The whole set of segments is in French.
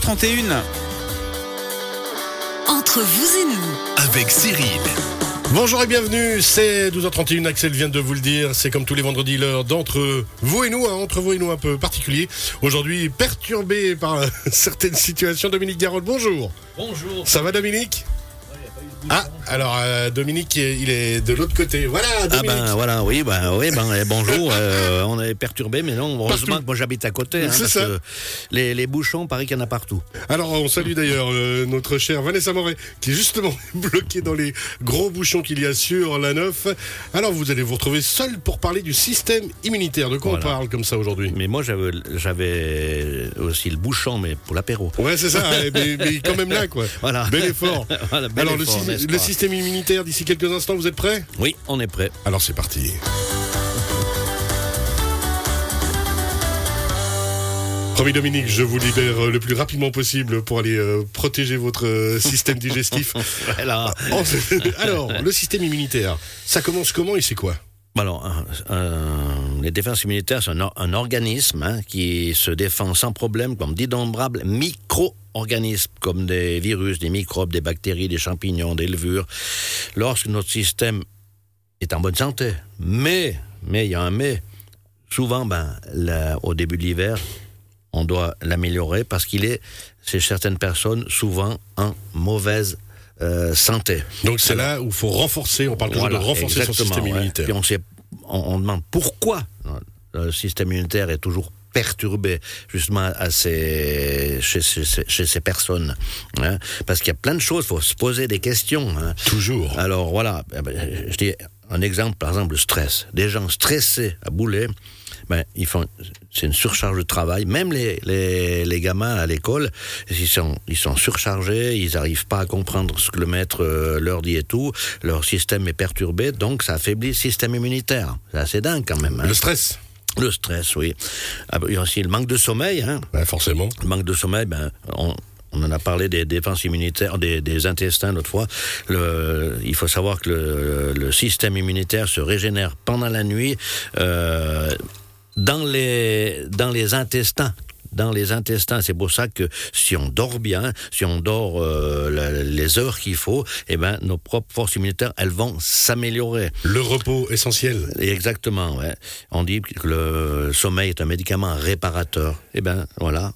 12h31. Entre vous et nous, avec Cyril. Bonjour et bienvenue, c'est 12h31, Axel vient de vous le dire, c'est comme tous les vendredis l'heure d'entre vous et nous, entre vous et nous un peu particulier. Aujourd'hui perturbé par certaines situations. Dominique Garotte, bonjour. Bonjour. Ça va Dominique ? Ah, alors Dominique, il est de l'autre côté. Voilà, Dominique. Ah ben voilà, oui, bonjour. On est perturbé, mais non, heureusement que moi j'habite à côté, C'est parce ça. que les bouchons, paraît qu'il y en a partout. Alors on salue d'ailleurs notre chère Vanessa Moret, qui est justement bloquée dans les gros bouchons qu'il y a sur la 9. Alors vous allez vous retrouver seul pour parler du système immunitaire. De quoi Voilà. on parle comme ça aujourd'hui ? Mais moi j'avais aussi le bouchon, mais pour l'apéro. Ouais, c'est ça, mais quand même là, quoi. Voilà. Bel effort. Voilà, bel Alors, effort, n'est-ce le pas ? système immunitaire, d'ici quelques instants, vous êtes prêts ? Oui, on est prêt. Alors, c'est parti. Promis Dominique, je vous libère le plus rapidement possible pour aller protéger votre système digestif. Voilà. Alors, le système immunitaire, ça commence comment et c'est quoi ? Alors, les défenses immunitaires, c'est un organisme qui se défend sans problème comme d'innombrables micro-organismes, comme des virus, des microbes, des bactéries, des champignons, des levures. Lorsque notre système est en bonne santé, mais il y a un mais, souvent, au début de l'hiver, on doit l'améliorer parce qu'il est, chez certaines personnes, souvent en mauvaise santé. Donc c'est là où il faut renforcer, on parle toujours de renforcer son système immunitaire. Puis on demande pourquoi le système immunitaire est toujours perturbé justement chez ces personnes. Hein, parce qu'il y a plein de choses, il faut se poser des questions. Hein. Toujours. Alors voilà, je dis un exemple, par exemple le stress. Des gens stressés à boulet, c'est une surcharge de travail. Même les gamins à l'école, ils sont surchargés, ils n'arrivent pas à comprendre ce que le maître leur dit et tout. Leur système est perturbé, donc ça affaiblit le système immunitaire. C'est assez dingue quand même. Hein. Le stress. Le stress, oui. Il y a aussi le manque de sommeil. Hein. Ouais, forcément. Le manque de sommeil, on en a parlé des défenses immunitaires, des intestins l'autre fois. Il faut savoir que le système immunitaire se régénère pendant la nuit dans les intestins. Dans les intestins, c'est pour ça que si on dort bien, si on dort les heures qu'il faut, nos propres forces immunitaires, elles vont s'améliorer. Le repos essentiel. Exactement, ouais. On dit que le sommeil est un médicament réparateur. Voilà.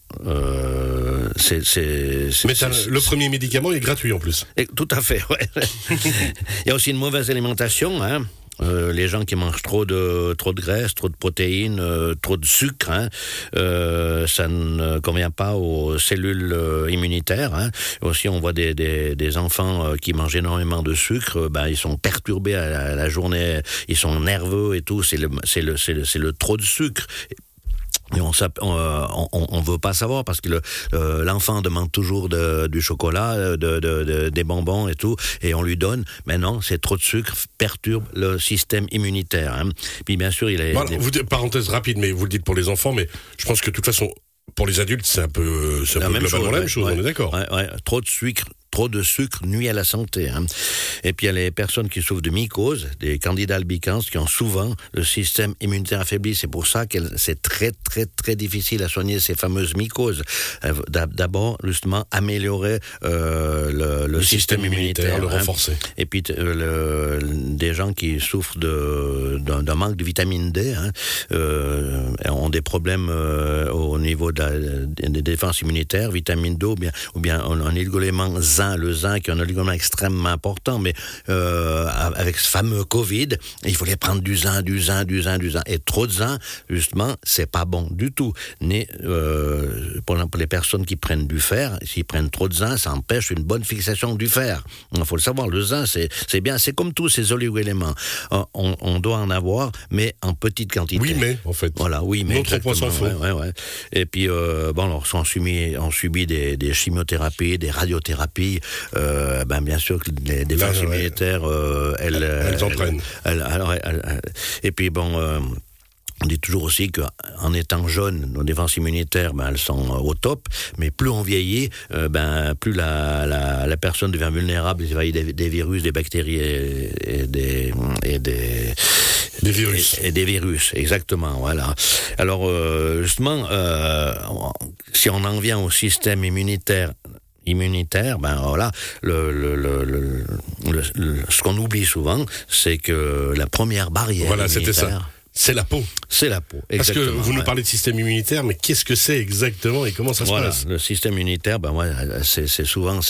Le premier médicament est gratuit en plus. Tout à fait, ouais. Il y a aussi une mauvaise alimentation, hein. Les gens qui mangent trop de graisse, trop de protéines, trop de sucre, hein, ça ne convient pas aux cellules immunitaires. Hein. Aussi, on voit des enfants qui mangent énormément de sucre, ils sont perturbés à la journée, ils sont nerveux et tout. C'est le trop de sucre. Et on veut pas savoir parce que l'enfant demande toujours du chocolat, des bonbons et tout, et on lui donne. Mais non, c'est trop de sucre perturbe le système immunitaire. Hein. Puis bien sûr, parenthèse rapide, mais vous le dites pour les enfants, mais je pense que de toute façon, pour les adultes, c'est un peu globalement la même chose. On est d'accord. Ouais. Trop de sucre nuit à la santé. Hein. Et puis il y a les personnes qui souffrent de mycoses, des candidats albicans, qui ont souvent le système immunitaire affaibli. C'est pour ça que c'est très très très difficile à soigner ces fameuses mycoses. D'abord, justement, améliorer le système immunitaire, le renforcer. Et puis des gens qui souffrent d'un manque de vitamine D, hein, ont des problèmes au niveau des défenses immunitaires, vitamine D ou bien un oligoélément zinc, le zinc est un oligoélément extrêmement important, mais avec ce fameux Covid, il fallait prendre du zinc. Et trop de zinc, justement, c'est pas bon du tout. Pour les personnes qui prennent du fer, s'ils prennent trop de zinc, ça empêche une bonne fixation du fer. Il faut le savoir, le zinc, c'est bien, c'est comme tous ces oligoéléments. On doit en avoir, mais en petite quantité. Oui, mais, en fait. Voilà, oui, mais. Notre point s'en fout. Ouais. Et puis, on subit des chimiothérapies, des radiothérapies. Bien sûr que les défenses immunitaires, elles entraînent. Et puis, on dit toujours aussi qu'en étant jeune, nos défenses immunitaires, elles sont au top, mais plus on vieillit, plus la personne devient vulnérable vis-à-vis des virus, des bactéries et Des virus. Et des virus, exactement, voilà. Alors, justement, si on en vient au système immunitaire, ben voilà, ce qu'on oublie souvent, c'est que la première barrière Voilà, immunitaire, c'était ça. C'est la peau. C'est la peau, Parce que exactement. vous nous parlez de système immunitaire, mais qu'est-ce que c'est exactement et comment ça se passe? Le système immunitaire, ben c'est souvent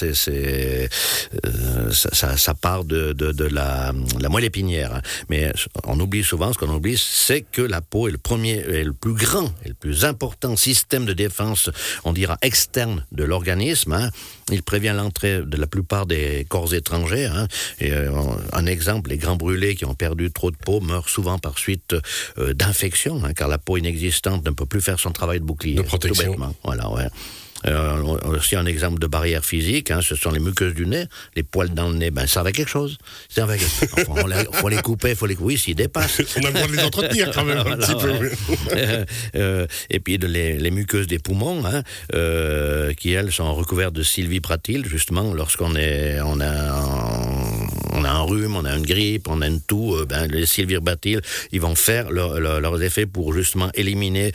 ça part de la moelle épinière. Hein. Mais on oublie souvent, ce qu'on oublie, c'est que la peau est le premier, est le plus grand, et le plus important système de défense, on dira externe de l'organisme. Hein. Il prévient l'entrée de la plupart des corps étrangers. Hein. Et, un exemple, les grands brûlés qui ont perdu trop de peau meurent souvent par suite d'infection, hein, car la peau inexistante ne peut plus faire son travail de bouclier. De protection. Tout bêtement. Voilà, ouais. Aussi un exemple de barrière physique, hein, ce sont les muqueuses du nez, les poils dans le nez, ben ça servent à quelque chose. Enfin, faut les couper, oui, s'ils dépassent. On a le droit de les entretenir quand même un petit peu. Et puis les muqueuses des poumons, hein, qui elles sont recouvertes de sylvipratile, justement, lorsqu'on on a un rhume, on a une grippe, on a une toux, les sylvipratiles, ils vont faire leurs effets pour justement éliminer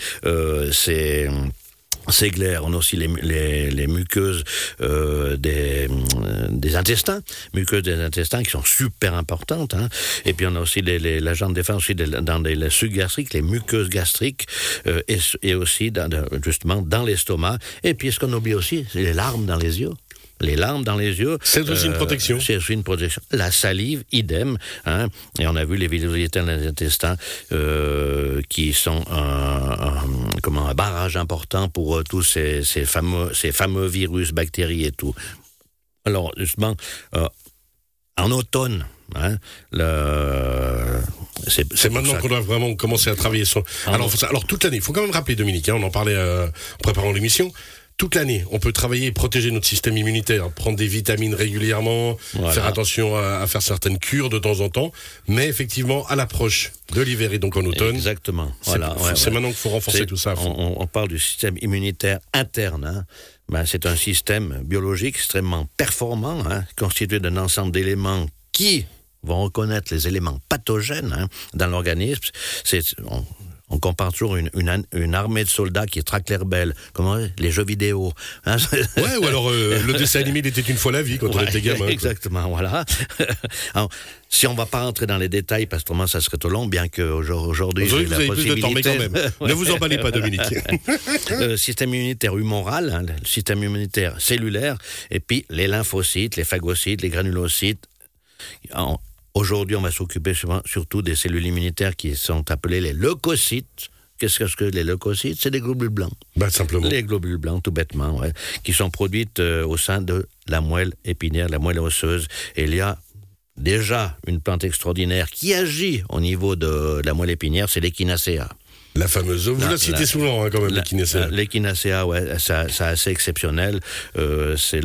ces glaires. On a aussi les muqueuses des intestins, qui sont super importantes. Hein. Et puis on a aussi l'agent de défense aussi dans les sucs gastriques, les muqueuses gastriques, et aussi justement dans l'estomac. Et puis ce qu'on oublie aussi, c'est les larmes dans les yeux. Les larmes dans les yeux. C'est aussi une protection. C'est aussi une protection. La salive, idem. Hein. Et on a vu les villosités dans les intestins qui sont un barrage important pour tous ces fameux virus, bactéries et tout. Alors, justement, en automne, hein, c'est maintenant qu'on doit vraiment commencer à travailler sur... Alors toute l'année, il faut quand même rappeler, Dominique, hein, on en parlait en préparant l'émission. Toute l'année, on peut travailler et protéger notre système immunitaire, prendre des vitamines régulièrement, faire attention à faire certaines cures de temps en temps, mais effectivement, à l'approche de l'hiver et donc en automne, exactement. C'est maintenant qu'il faut renforcer tout ça. On parle du système immunitaire interne. Hein. C'est un système biologique extrêmement performant, hein, constitué d'un ensemble d'éléments qui vont reconnaître les éléments pathogènes, hein, dans l'organisme. On compare toujours une armée de soldats qui traque les rebelles, comme les jeux vidéo. Hein. Ouais, ou alors le dessin animé, il était une fois la vie quand on était gamin. Exactement, voilà. Alors, si on ne va pas rentrer dans les détails, parce que autrement ça serait trop long, bien qu'aujourd'hui j'ai la possibilité... Vous avez plus de temps, mais quand même. Ne vous emballez pas, Dominique. Le système immunitaire humoral, hein, le système immunitaire cellulaire, et puis les lymphocytes, les phagocytes, les granulocytes... Aujourd'hui, on va s'occuper surtout des cellules immunitaires qui sont appelées les leucocytes. Qu'est-ce que les leucocytes? C'est des globules blancs. Simplement. Les globules blancs, tout bêtement, ouais, qui sont produites au sein de la moelle épinière, la moelle osseuse. Et il y a déjà une plante extraordinaire qui agit au niveau de la moelle épinière, c'est l'échinacea. La fameuse, vous la citez souvent, hein, quand même, l'échinacea. L'échinacea, ouais, c'est assez exceptionnel. C'est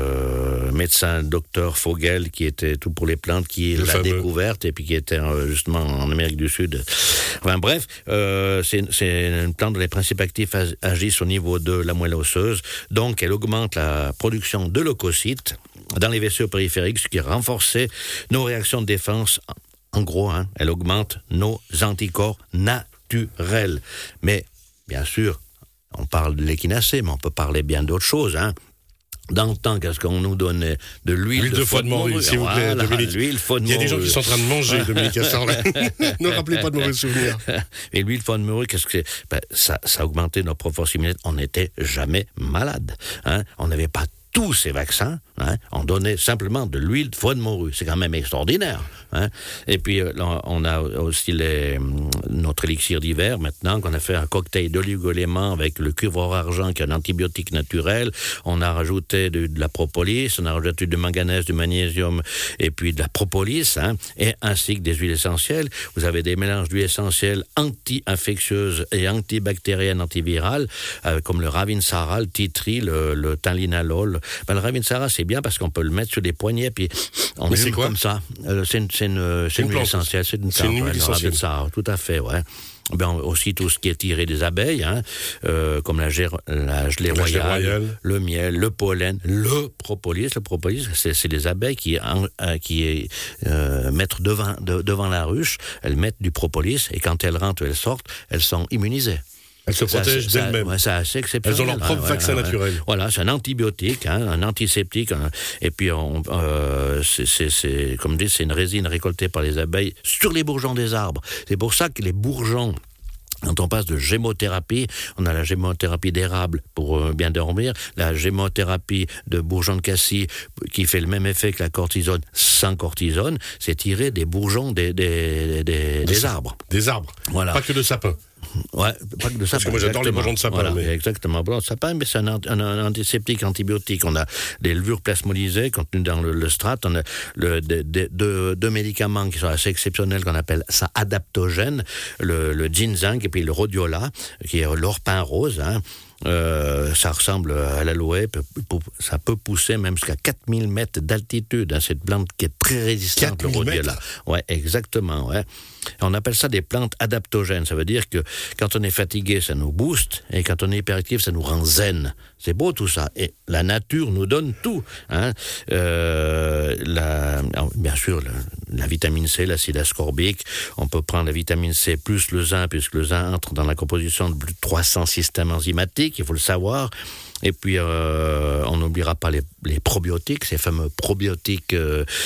le médecin Dr Fogel, qui était tout pour les plantes, qui l'a découverte, et puis qui était justement en Amérique du Sud. Enfin bref, c'est une plante dont les principes actifs agissent au niveau de la moelle osseuse, donc elle augmente la production de leucocytes dans les vaisseaux périphériques, ce qui renforce nos réactions de défense. En gros, hein, elle augmente nos anticorps naturel. Mais, bien sûr, on parle de l'échinacée, mais on peut parler bien d'autres choses, hein. Dans le temps, qu'est-ce qu'on nous donnait? De l'huile de foie de morue, s'il vous plaît, Dominique. L'huile foie de morue. Il y a des gens qui sont en train de manger, Dominique Astorlet. Ne rappelez pas de mauvais souvenirs. Et l'huile de foie de morue, qu'est-ce que c'est? Ça augmentait notre proportion immunitaire. On n'était jamais malade, hein. On n'avait pas tous ces vaccins, hein, on donnait simplement de l'huile de foie de morue. C'est quand même extraordinaire. Hein. Et puis, on a aussi notre élixir d'hiver, maintenant, qu'on a fait un cocktail d'oligo-éléments avec le cuivre-argent, qui est un antibiotique naturel. On a rajouté de la propolis, on a rajouté du manganèse, du magnésium, et puis de la propolis, hein, et ainsi que des huiles essentielles. Vous avez des mélanges d'huiles essentielles anti-infectieuses et antibactériennes, antivirales, comme le ravinsara, le tea tree, le thylinalol. Le ravinsara, c'est bien parce qu'on peut le mettre sur des poignets, puis on fume comme ça. C'est une huile essentielle, c'est une huile essentielle. Ravinsara, tout à fait, ouais. aussi tout ce qui est tiré des abeilles, comme la gelée royale, le miel, le pollen, le propolis. Le propolis, c'est des abeilles qui mettent devant la ruche, elles mettent du propolis, et quand elles rentrent ou elles sortent, elles sont immunisées. Elles se protègent d'elles-mêmes. C'est assez exceptionnel. Elles ont leur propre vaccin naturel. Voilà, c'est un antibiotique, un antiseptique. Et puis, c'est comme dit, c'est une résine récoltée par les abeilles sur les bourgeons des arbres. C'est pour ça que les bourgeons, quand on passe de gémothérapie, on a la gémothérapie d'érable pour bien dormir, la gémothérapie de bourgeon de cassis qui fait le même effet que la cortisone sans cortisone, c'est tirer des bourgeons des arbres. Des arbres, voilà. Pas que de sapin. Ouais, pas que de sapin. Parce que moi j'adore les bourgeons de sapin. Voilà, mais... Exactement, bourgeons de sapin, mais c'est un antiseptique antibiotique. On a des levures plasmodisées contenues dans le strate. On a deux médicaments qui sont assez exceptionnels, qu'on appelle ça adaptogène, le ginseng et puis le rhodiola, qui est l'orpin rose. Ça ressemble à l'aloe, ça peut pousser même jusqu'à 4000 mètres d'altitude, cette plante qui est très résistante, le rhodiola. Ouais, exactement, ouais. On appelle ça des plantes adaptogènes, ça veut dire que quand on est fatigué, ça nous booste, et quand on est hyperactif, ça nous rend zen. C'est beau tout ça, et la nature nous donne tout. Bien sûr, la vitamine C, l'acide ascorbique, on peut prendre la vitamine C plus le zinc, puisque le zinc entre dans la composition de plus de 300 systèmes enzymatiques, il faut le savoir. Et puis, on n'oubliera pas les probiotiques, ces fameux probiotiques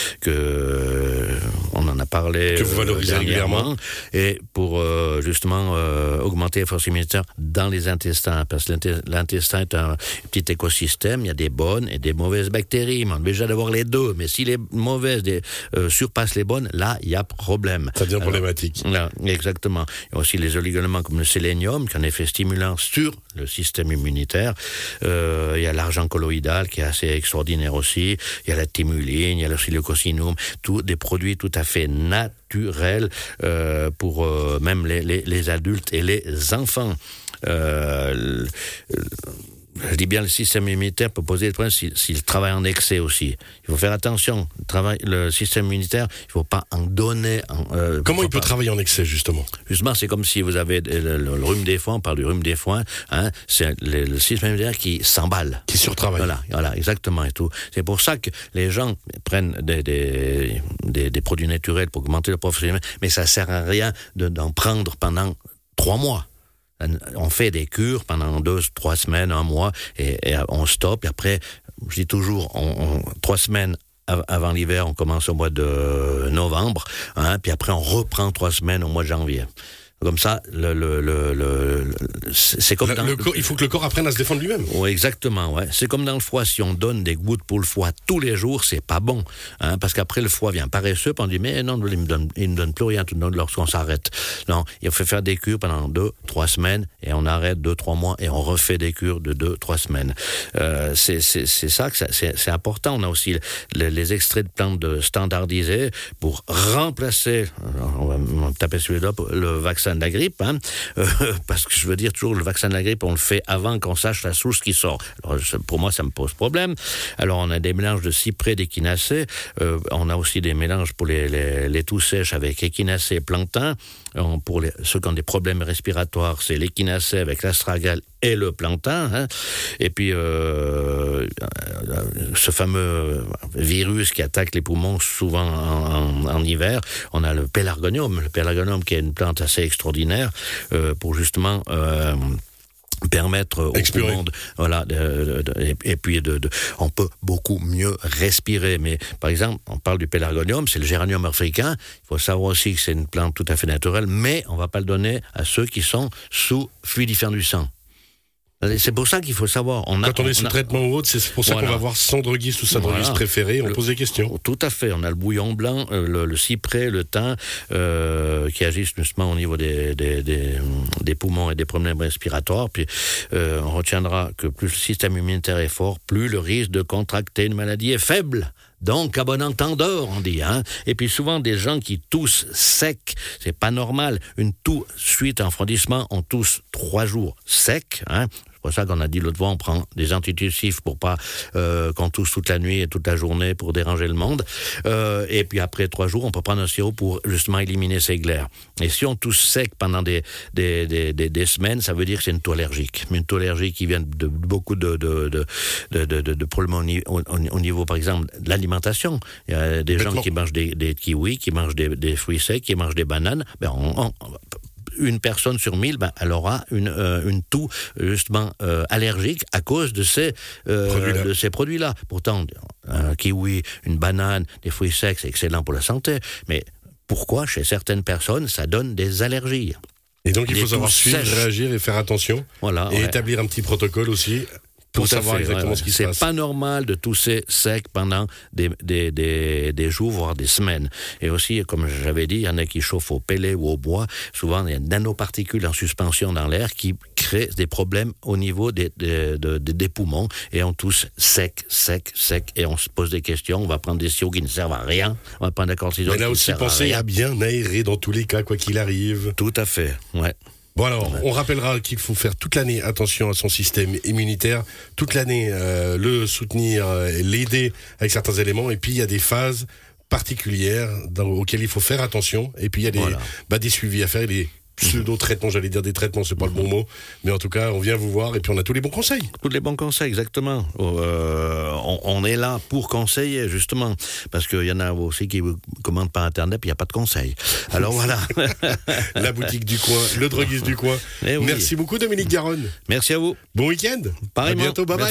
on en a parlé. Que vous valorisez régulièrement. Et pour justement augmenter la force immunitaire dans les intestins. Parce que l'intestin est un petit écosystème, il y a des bonnes et des mauvaises bactéries. Mais on est obligé d'avoir les deux. Mais si les mauvaises surpassent les bonnes, là, il y a problème. Ça devient problématique. Là, exactement. Il y a aussi les oligoéléments comme le sélénium, qui a un effet stimulant sur le système immunitaire. Il y a l'argent colloïdal qui est assez extraordinaire aussi. Il y a la thymuline, il y a le silococinum, tous des produits tout à fait naturels pour même les adultes et les enfants. Je dis bien, le système immunitaire peut poser des problèmes s'il travaille en excès aussi. Il faut faire attention. Le système immunitaire, il ne faut pas en donner. Comment il peut travailler en excès, justement ? Justement, c'est comme si vous avez le rhume des foins, on parle du rhume des foins, c'est le système immunitaire qui s'emballe. Qui surtravaille. Voilà, exactement et tout. C'est pour ça que les gens prennent des produits naturels pour augmenter leur profil, mais ça ne sert à rien d'en prendre pendant 3 mois. On fait des cures pendant 2-3 semaines, 1 mois, et on stoppe. Et après, je dis toujours, 3 semaines avant l'hiver, on commence au mois de novembre, puis après on reprend 3 semaines au mois de janvier. Comme ça, c'est comme il faut que le corps apprenne à se défendre lui-même. Oui, exactement, ouais. C'est comme dans le foie. Si on donne des gouttes pour le foie tous les jours, c'est pas bon. Parce qu'après, le foie vient paresseux, puis on dit, mais non, il ne donne plus rien tout le monde lorsqu'on s'arrête. Non, il faut faire des cures pendant 2-3 semaines, et on arrête 2-3 mois, et on refait des cures de 2-3 semaines. C'est ça que c'est important. On a aussi les extraits de plantes standardisés pour remplacer, on va taper celui-là, le vaccin de la grippe, parce que je veux dire toujours, le vaccin de la grippe, on le fait avant qu'on sache la souche qui sort. Alors, pour moi, ça me pose problème. Alors, on a des mélanges de cyprès, d'échinacée. On a aussi des mélanges pour les toux sèches avec échinacée et plantain. Pour ceux qui ont des problèmes respiratoires, c'est l'échinacée avec l'astragale et le plantain. Et puis, ce fameux virus qui attaque les poumons souvent en hiver, on a le pélargonium. Le pélargonium qui est une plante assez extraordinaire pour justement permettre aux poumons et puis on peut beaucoup mieux respirer. Mais par exemple, on parle du pélargonium, c'est le géranium africain. Il faut savoir aussi que c'est une plante tout à fait naturelle, mais on ne va pas le donner à ceux qui sont sous fluidifiant du sang. C'est pour ça qu'il faut savoir. Quand on est sous traitement ou autre, c'est pour ça qu'on va voir son droguiste ou sa droguiste préférée. On pose des questions. Tout à fait. On a le bouillon blanc, le cyprès, le thym, qui agissent justement au niveau des poumons et des problèmes respiratoires. Puis on retiendra que plus le système immunitaire est fort, plus le risque de contracter une maladie est faible. Donc, à bon entendeur, on dit, Et puis souvent, des gens qui toussent sec, c'est pas normal. Une toux suite à un refroidissement, on tousse 3 jours sec, C'est pour ça qu'on a dit l'autre fois, on prend des antitussifs pour pas qu'on tousse toute la nuit et toute la journée pour déranger le monde. Et puis après 3 jours, on peut prendre un sirop pour justement éliminer ces glaires. Et si on tousse sec pendant des semaines, ça veut dire que c'est une toux allergique. Mais une toux allergique qui vient de beaucoup de problèmes au niveau, par exemple, de l'alimentation. Il y a des gens qui mangent des kiwis, qui mangent des fruits secs, qui mangent des bananes. Une personne sur 1000, elle aura une toux justement allergique à cause de ces produits-là. Pourtant, un kiwi, une banane, des fruits secs, c'est excellent pour la santé. Mais pourquoi, chez certaines personnes, ça donne des allergies? Et donc, il faut savoir suivre, réagir et faire attention. Voilà, et établir un petit protocole aussi. Pour savoir exactement ce qui se passe. C'est pas normal de tousser sec pendant des jours, voire des semaines. Et aussi, comme j'avais dit, il y en a qui chauffent au pellet ou au bois. Souvent, il y a des nanoparticules en suspension dans l'air qui créent des problèmes au niveau des poumons. Et on tousse sec. Et on se pose des questions. On va prendre des sirops qui ne servent à rien. On va prendre des cortisone. Mais là aussi, pensez à bien aérer dans tous les cas, quoi qu'il arrive. Tout à fait, ouais. Bon alors, on rappellera qu'il faut faire toute l'année attention à son système immunitaire, toute l'année le soutenir, l'aider avec certains éléments, et puis il y a des phases particulières auxquelles il faut faire attention, et puis il y a des suivis à faire, des pseudo-traitements, j'allais dire des traitements, c'est pas le bon mot, mais en tout cas, on vient vous voir, et puis on a tous les bons conseils. Tous les bons conseils, exactement. On est là pour conseiller, justement, parce qu'il y en a aussi qui commandent par Internet, puis il n'y a pas de conseils. Alors voilà. La boutique du coin, le droguiste du coin. Oui. Merci beaucoup, Dominique Garonne. Merci à vous. Bon week-end. Pareillement. À bientôt, bye bye.